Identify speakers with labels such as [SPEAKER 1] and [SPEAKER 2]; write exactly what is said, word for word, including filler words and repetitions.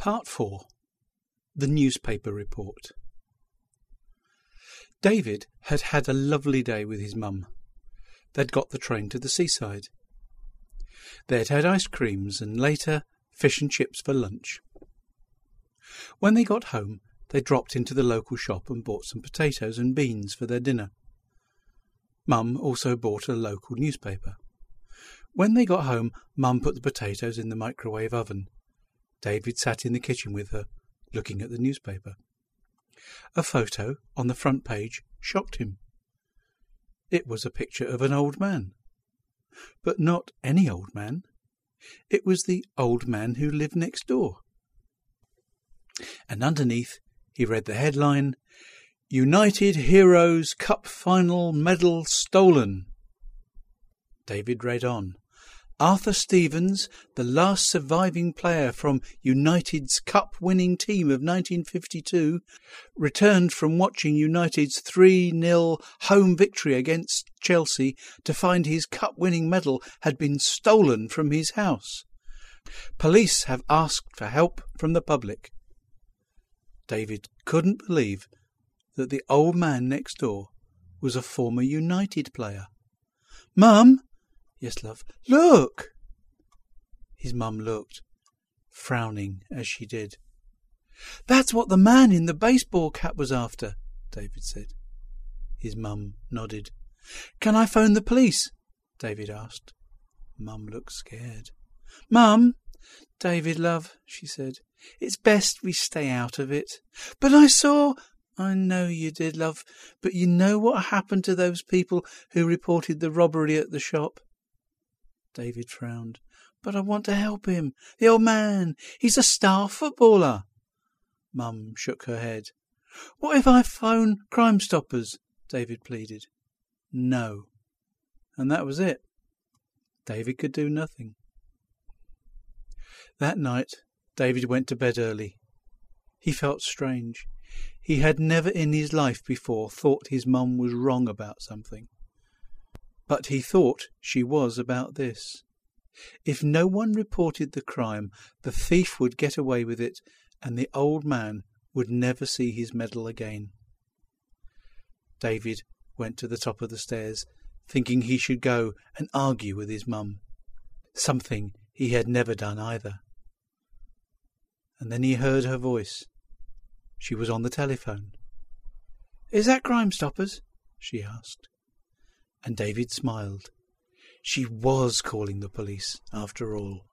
[SPEAKER 1] Part four. The Newspaper Report. David had had a lovely day with his mum. They'd got the train to the seaside. They'd had ice creams and later fish and chips for lunch. When they got home, they dropped into the local shop and bought some potatoes and beans for their dinner. Mum also bought a local newspaper. When they got home, Mum put the potatoes in the microwave oven. David sat in the kitchen with her, looking at the newspaper. A photo on the front page shocked him. It was a picture of an old man. But not any old man. It was the old man who lived next door. And underneath he read the headline, United Heroes Cup Final Medal Stolen. David read on. Arthur Stevens, the last surviving player from United's cup-winning team of nineteen fifty-two, returned from watching United's three nil home victory against Chelsea to find his cup-winning medal had been stolen from his house. Police have asked for help from the public. David couldn't believe that the old man next door was a former United player. "Mum!" "Yes, love." "Look!" His mum looked, frowning as she did. "That's what the man in the baseball cap was after," David said. His mum nodded. "Can I phone the police?" David asked. Mum looked scared. "Mum!" "David, love," she said, "it's best we stay out of it." "But I saw—" "I know you did, love, but you know what happened to those people who reported the robbery at the shop?" David frowned. "But I want to help him. The old man. He's a star footballer." Mum shook her head. "What if I phone Crime Stoppers?" David pleaded. No. And that was it. David could do nothing. That night, David went to bed early. He felt strange. He had never in his life before thought his mum was wrong about something. But he thought she was about this. If no one reported the crime, the thief would get away with it, and the old man would never see his medal again. David went to the top of the stairs, thinking he should go and argue with his mum. Something he had never done either. And then he heard her voice. She was on the telephone. "Is that Crime Stoppers?" she asked. And David smiled. She was calling the police, after all.